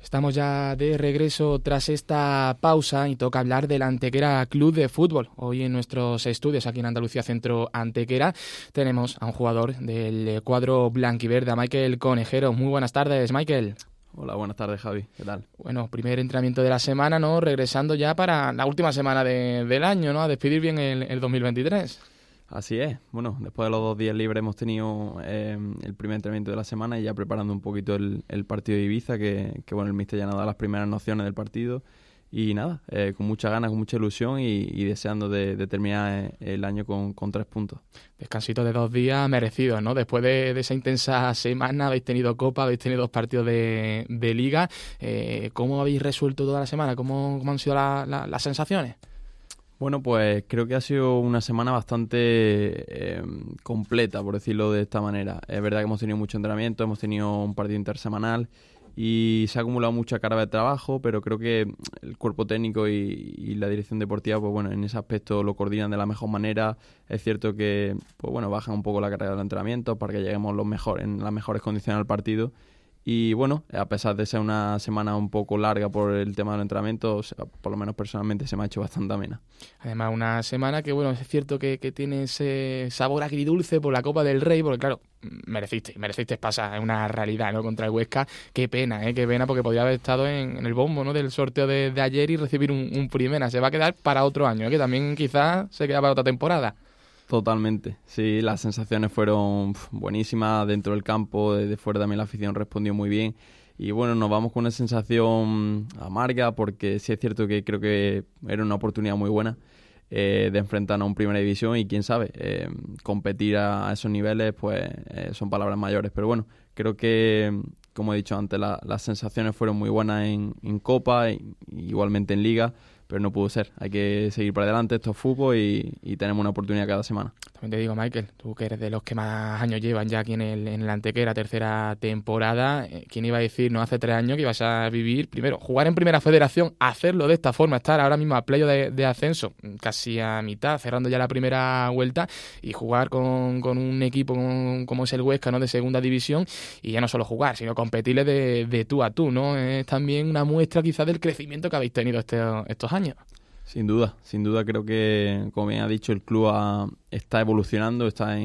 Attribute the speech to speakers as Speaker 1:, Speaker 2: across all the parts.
Speaker 1: Estamos ya de regreso tras esta pausa y toca hablar del Antequera Club de Fútbol. Hoy en nuestros estudios aquí en Andalucía Centro Antequera tenemos a un jugador del cuadro blanquiverde, a Michael Conejero. Muy buenas tardes, Michael.
Speaker 2: Hola, buenas tardes, Javi. ¿Qué tal?
Speaker 1: Bueno, primer entrenamiento de la semana, ¿no? Regresando ya para la última semana del año, ¿no? A despedir bien el 2023.
Speaker 2: Así es. Bueno, después de los 2 días libres hemos tenido el primer entrenamiento de la semana y ya preparando un poquito el partido de Ibiza, que bueno, el míster ya nos da las primeras nociones del partido. Y nada, con muchas ganas, con mucha ilusión y deseando de terminar el año con 3 puntos.
Speaker 1: Descansito de 2 días merecidos, ¿no? Después de esa intensa semana habéis tenido Copa, habéis tenido 2 partidos de Liga. ¿Cómo habéis resuelto toda la semana? ¿Cómo han sido las sensaciones?
Speaker 2: Bueno, pues creo que ha sido una semana bastante completa, por decirlo de esta manera. Es verdad que hemos tenido mucho entrenamiento, hemos tenido un partido intersemanal y se ha acumulado mucha carga de trabajo, pero creo que el cuerpo técnico y la dirección deportiva, pues bueno, en ese aspecto lo coordinan de la mejor manera. Es cierto que, pues bueno, bajan un poco la carga del entrenamiento para que lleguemos en las mejores condiciones al partido. Y bueno, a pesar de ser una semana un poco larga por el tema del entrenamiento, o sea, por lo menos personalmente se me ha hecho bastante amena.
Speaker 1: Además, una semana que, bueno, es cierto que tiene ese sabor agridulce por la Copa del Rey, porque claro, merecisteis pasar, es una realidad, ¿no? Contra el Huesca. Qué pena, porque podía haber estado en el bombo, ¿no? Del sorteo de ayer y recibir un primera. Se va a quedar para otro año, que también quizás se queda para otra temporada.
Speaker 2: Totalmente, sí, las sensaciones fueron buenísimas dentro del campo, desde fuera también la afición respondió muy bien y bueno, nos vamos con una sensación amarga porque sí es cierto que creo que era una oportunidad muy buena de enfrentarnos a un Primera División y quién sabe, competir a esos niveles pues son palabras mayores, pero bueno, creo que como he dicho antes las sensaciones fueron muy buenas en Copa e igualmente en Liga. Pero no pudo ser. Hay que seguir para adelante, esto es fútbol y tenemos una oportunidad cada semana.
Speaker 1: También te digo, Michael, tú que eres de los que más años llevan ya aquí en el Antequera, tercera temporada, ¿quién iba a decir, no hace 3 años que ibas a vivir, primero, jugar en Primera Federación, hacerlo de esta forma, estar ahora mismo a playoff de ascenso, casi a mitad, cerrando ya la primera vuelta, y jugar con un equipo como es el Huesca, ¿no? De segunda división, y ya no solo jugar, sino competirle de tú a tú, ¿no? Es también una muestra quizás del crecimiento que habéis tenido estos años.
Speaker 2: Sin duda creo que, como bien ha dicho, el club está evolucionando, está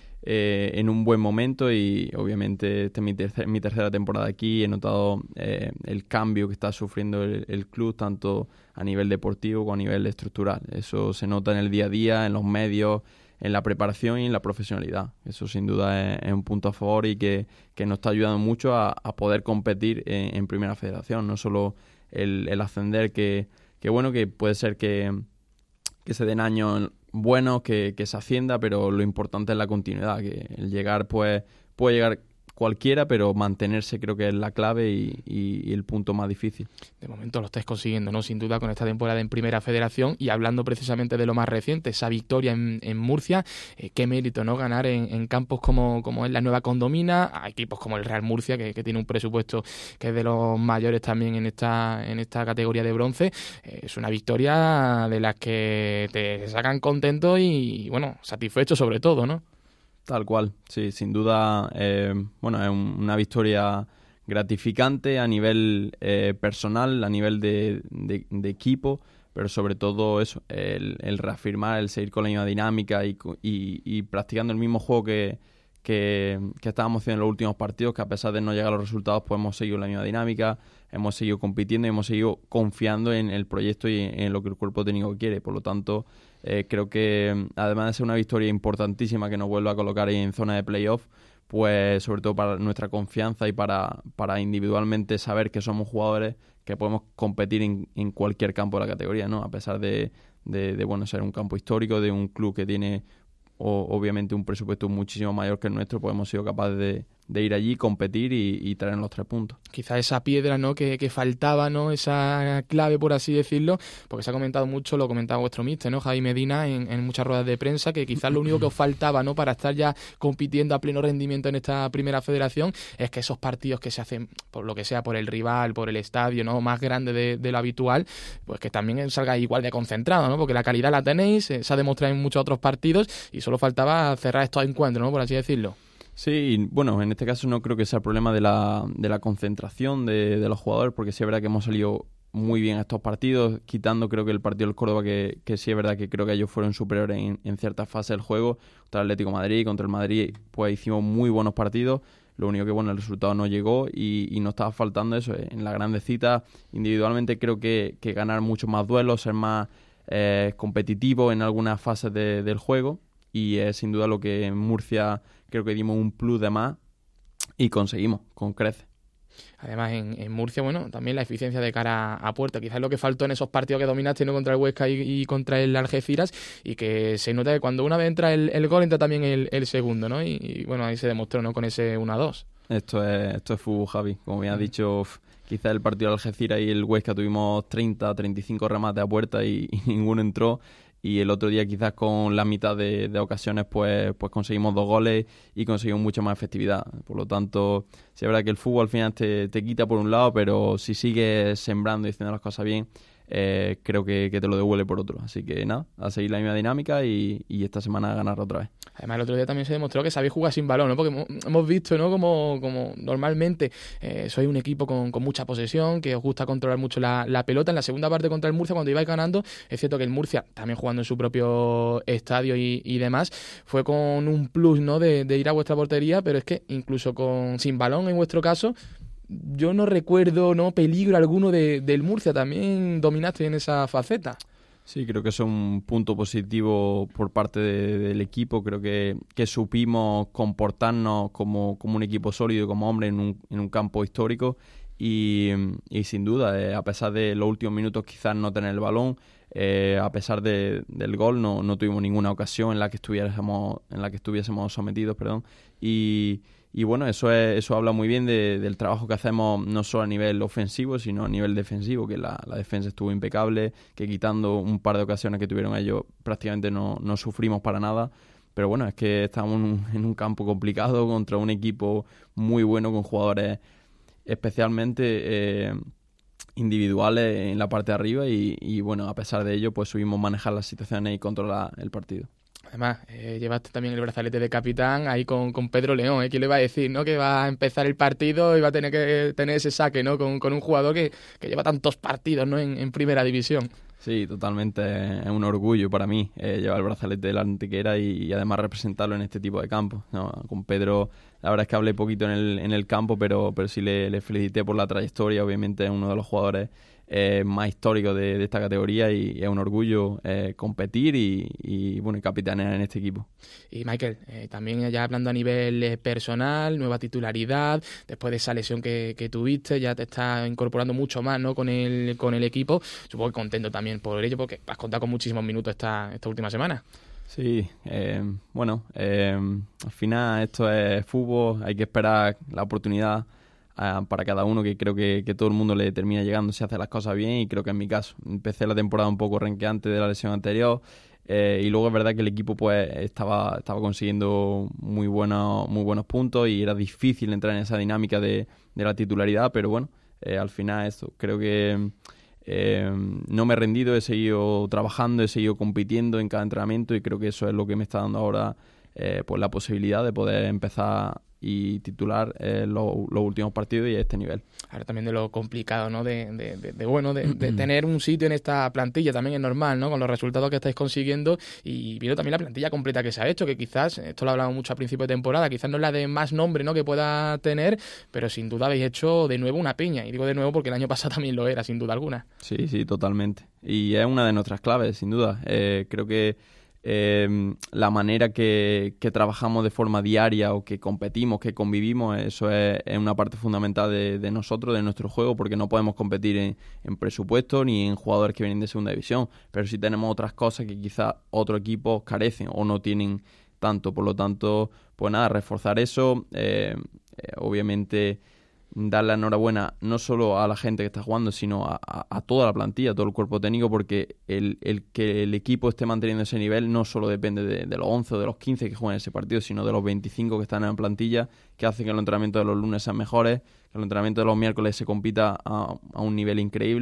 Speaker 2: en un buen momento y obviamente esta es mi tercera temporada aquí. He notado el cambio que está sufriendo el club, tanto a nivel deportivo como a nivel estructural. Eso se nota en el día a día, en los medios, en la preparación y en la profesionalidad. Eso sin duda es un punto a favor y que nos está ayudando mucho a poder competir en Primera Federación, no solo el ascender que bueno, que puede ser que se den años buenos, que se ascienda, pero lo importante es la continuidad, que el llegar pues puede llegar cualquiera, pero mantenerse creo que es la clave y el punto más difícil.
Speaker 1: De momento lo estáis consiguiendo, ¿no? Sin duda con esta temporada en Primera Federación y hablando precisamente de lo más reciente, esa victoria en Murcia, qué mérito, ¿no? Ganar en campos como es la Nueva Condomina, a equipos como el Real Murcia, que tiene un presupuesto que es de los mayores también en esta categoría de bronce. Es una victoria de las que te sacan contento y, bueno, satisfecho sobre todo, ¿no?
Speaker 2: Tal cual, sí, sin duda, bueno, es una victoria gratificante a nivel personal, a nivel de equipo, pero sobre todo eso, el reafirmar, el seguir con la misma dinámica y practicando el mismo juego que estábamos haciendo en los últimos partidos, que a pesar de no llegar a los resultados, pues hemos seguido la misma dinámica, hemos seguido compitiendo y hemos seguido confiando en el proyecto y en lo que el cuerpo técnico quiere. Por lo tanto, creo que además de ser una victoria importantísima que nos vuelve a colocar ahí en zona de playoff, pues sobre todo para nuestra confianza y para individualmente saber que somos jugadores que podemos competir en cualquier campo de la categoría, ¿no? A pesar de bueno, ser un campo histórico, de un club que tiene obviamente un presupuesto muchísimo mayor que el nuestro, pues hemos sido capaces de ir allí, competir y traer los 3 puntos.
Speaker 1: Quizá esa piedra, ¿no? que faltaba, ¿no? Esa clave, por así decirlo, porque se ha comentado mucho, lo comentaba vuestro míster, ¿no? Javi Medina, en muchas ruedas de prensa, que quizás lo único que os faltaba, ¿no? Para estar ya compitiendo a pleno rendimiento en esta Primera Federación es que esos partidos que se hacen, por lo que sea, por el rival, por el estadio, ¿no? Más grande de lo habitual, pues que también salga igual de concentrado, ¿no? Porque la calidad la tenéis, se ha demostrado en muchos otros partidos y solo faltaba cerrar estos encuentros, ¿no? Por así decirlo.
Speaker 2: Sí, bueno, en este caso no creo que sea el problema de la concentración de los jugadores, porque sí es verdad que hemos salido muy bien estos partidos, quitando creo que el partido del Córdoba, que sí es verdad que creo que ellos fueron superiores en ciertas fases del juego, contra el Atlético de Madrid, contra el Madrid, pues hicimos muy buenos partidos. Lo único que, bueno, el resultado no llegó y nos estaba faltando eso. En las grandes citas, individualmente creo que ganar muchos más duelos, ser más competitivo en algunas fases del juego, y es sin duda lo que en Murcia creo que dimos un plus de más y conseguimos con creces.
Speaker 1: Además, en Murcia, bueno, también la eficiencia de cara a puerta. Quizás es lo que faltó en esos partidos que dominaste, ¿no?, contra el Huesca y contra el Algeciras, y que se nota que cuando una vez entra el gol, entra también el segundo, ¿no? Y bueno, ahí se demostró, ¿no?, con ese 1-2.
Speaker 2: Esto es fútbol, Javi. Como bien has dicho, quizás el partido del Algeciras y el Huesca tuvimos 30, 35 remates a puerta y ninguno entró. Y el otro día quizás con la mitad de ocasiones pues conseguimos 2 goles y conseguimos mucha más efectividad. Por lo tanto, sí es verdad que el fútbol al final te quita por un lado, pero si sigues sembrando y haciendo las cosas bien, creo que te lo devuelve por otro. Así que nada, a seguir la misma dinámica y esta semana a ganar otra vez.
Speaker 1: Además, el otro día también se demostró que sabéis jugar sin balón, ¿no? Porque hemos visto, ¿no?, como normalmente sois un equipo con mucha posesión, que os gusta controlar mucho la pelota. En la segunda parte contra el Murcia, cuando ibais ganando, es cierto que el Murcia, también jugando en su propio estadio y demás, fue con un plus, ¿no?, de ir a vuestra portería, pero es que incluso sin balón, en vuestro caso, yo no recuerdo, ¿no?, peligro alguno del Murcia. También dominaste en esa faceta.
Speaker 2: Sí, creo que es un punto positivo por parte del equipo. Creo que supimos comportarnos como un equipo sólido, como hombre en un campo histórico y sin duda, a pesar de los últimos minutos quizás no tener el balón, a pesar del gol no tuvimos ninguna ocasión en la que estuviésemos sometidos, y bueno, eso habla muy bien del trabajo que hacemos, no solo a nivel ofensivo, sino a nivel defensivo, que la defensa estuvo impecable, que quitando un par de ocasiones que tuvieron ellos, prácticamente no sufrimos para nada. Pero bueno, es que estamos en un campo complicado contra un equipo muy bueno, con jugadores especialmente individuales en la parte de arriba, y bueno, a pesar de ello, pues supimos manejar las situaciones y controlar el partido.
Speaker 1: Además, llevaste también el brazalete de capitán ahí con Pedro León, ¿Quién le va a decir, ¿no?, que va a empezar el partido y va a tener que tener ese saque, ¿no?, con un jugador que lleva tantos partidos, ¿no?, en primera división?
Speaker 2: Sí, totalmente. Es un orgullo para mí llevar el brazalete de la Antequera y además representarlo en este tipo de campos, ¿no? Con Pedro, la verdad es que hablé poquito en el campo, pero sí le felicité por la trayectoria. Obviamente es uno de los jugadores más históricos de esta categoría, y es un orgullo competir y bueno, capitanear en este equipo.
Speaker 1: Y Michael, también ya hablando a nivel personal, nueva titularidad, después de esa lesión que tuviste, ya te estás incorporando mucho más, ¿no?, con el equipo. Supongo que contento también por ello, porque has contado con muchísimos minutos esta última semana.
Speaker 2: Sí, bueno, al final esto es fútbol, hay que esperar la oportunidad para cada uno, que creo que todo el mundo le termina llegando si hace las cosas bien, y creo que en mi caso empecé la temporada un poco renqueante de la lesión anterior, y luego es verdad que el equipo pues estaba consiguiendo muy buenos puntos, y era difícil entrar en esa dinámica de la titularidad, pero bueno, al final esto, creo que no me he rendido, he seguido trabajando, he seguido compitiendo en cada entrenamiento, y creo que eso es lo que me está dando ahora pues la posibilidad de poder empezar y titular los últimos partidos y a este nivel. Ahora
Speaker 1: también de lo complicado, ¿no?, de tener un sitio en esta plantilla, también es normal, ¿no?, con los resultados que estáis consiguiendo, y viendo también la plantilla completa que se ha hecho, que quizás, esto lo hablamos mucho a principio de temporada, quizás no es la de más nombre, ¿no?, que pueda tener, pero sin duda habéis hecho de nuevo una piña, y digo de nuevo porque el año pasado también lo era, sin duda alguna.
Speaker 2: Sí, totalmente, y es una de nuestras claves, sin duda. Creo que la manera que trabajamos de forma diaria, o que competimos, que convivimos, eso es una parte fundamental de nosotros, de nuestro juego, porque no podemos competir en presupuesto ni en jugadores que vienen de segunda división, pero sí tenemos otras cosas que quizás otros equipos carecen o no tienen tanto. Por lo tanto, pues nada, reforzar eso, obviamente dar la enhorabuena no solo a la gente que está jugando, sino a toda la plantilla, a todo el cuerpo técnico, porque el que el equipo esté manteniendo ese nivel no solo depende de los 11 o de los 15 que juegan ese partido, sino de los 25 que están en la plantilla, que hacen que los entrenamientos de los lunes sean mejores, que el entrenamiento de los miércoles se compita a un nivel increíble,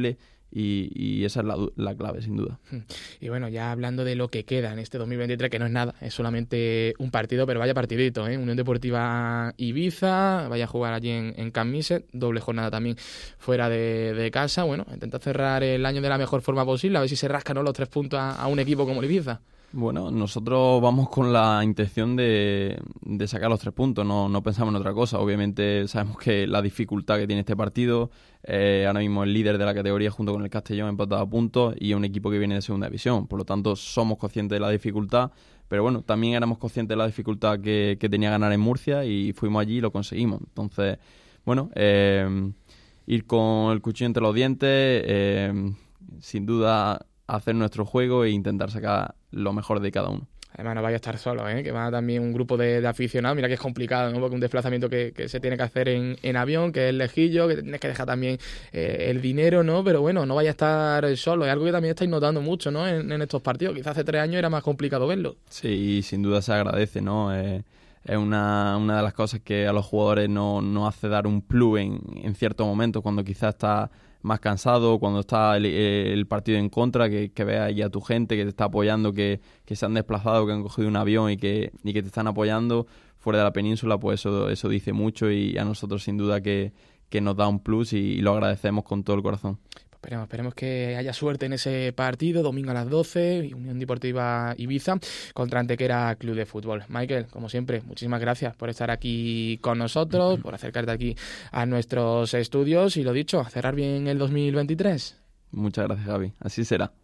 Speaker 2: y esa es la clave, sin duda.
Speaker 1: Y bueno, ya hablando de lo que queda en este 2023, que no es nada, es solamente un partido, pero vaya partidito, ¿eh? Unión Deportiva Ibiza, vaya a jugar allí en Camp Miset, doble jornada también fuera de casa. Bueno, intenta cerrar el año de la mejor forma posible, a ver si se rascan, ¿no?, los 3 puntos a un equipo como el Ibiza.
Speaker 2: Bueno, nosotros vamos con la intención de sacar los 3 puntos, no pensamos en otra cosa. Obviamente sabemos que la dificultad que tiene este partido, ahora mismo el líder de la categoría junto con el Castellón empatado a puntos y es un equipo que viene de segunda división. Por lo tanto, somos conscientes de la dificultad, pero bueno, también éramos conscientes de la dificultad que tenía ganar en Murcia y fuimos allí y lo conseguimos. Entonces, bueno, ir con el cuchillo entre los dientes, sin duda hacer nuestro juego e intentar sacar lo mejor de cada uno.
Speaker 1: Además, no vaya a estar solo, que va también un grupo de aficionados. Mira que es complicado, ¿no? Porque un desplazamiento que se tiene que hacer en avión, que es lejillo, que tienes que dejar también el dinero, ¿no? Pero bueno, no vaya a estar solo. Es algo que también estáis notando mucho, ¿no? En estos partidos. Quizás hace 3 años era más complicado verlo.
Speaker 2: Sí, sin duda se agradece, ¿no? Es una de las cosas que a los jugadores no hace dar un plus en ciertos momentos, cuando quizás está más cansado, cuando está el partido en contra, que veas ahí a tu gente que te está apoyando, que se han desplazado, que han cogido un avión y que te están apoyando fuera de la península, pues eso dice mucho y a nosotros sin duda que nos da un plus y lo agradecemos con todo el corazón.
Speaker 1: Esperemos que haya suerte en ese partido, domingo a las 12, Unión Deportiva Ibiza contra Antequera Club de Fútbol. Michael, como siempre, muchísimas gracias por estar aquí con nosotros, por acercarte aquí a nuestros estudios y lo dicho, a cerrar bien el 2023.
Speaker 2: Muchas gracias, Javi. Así será.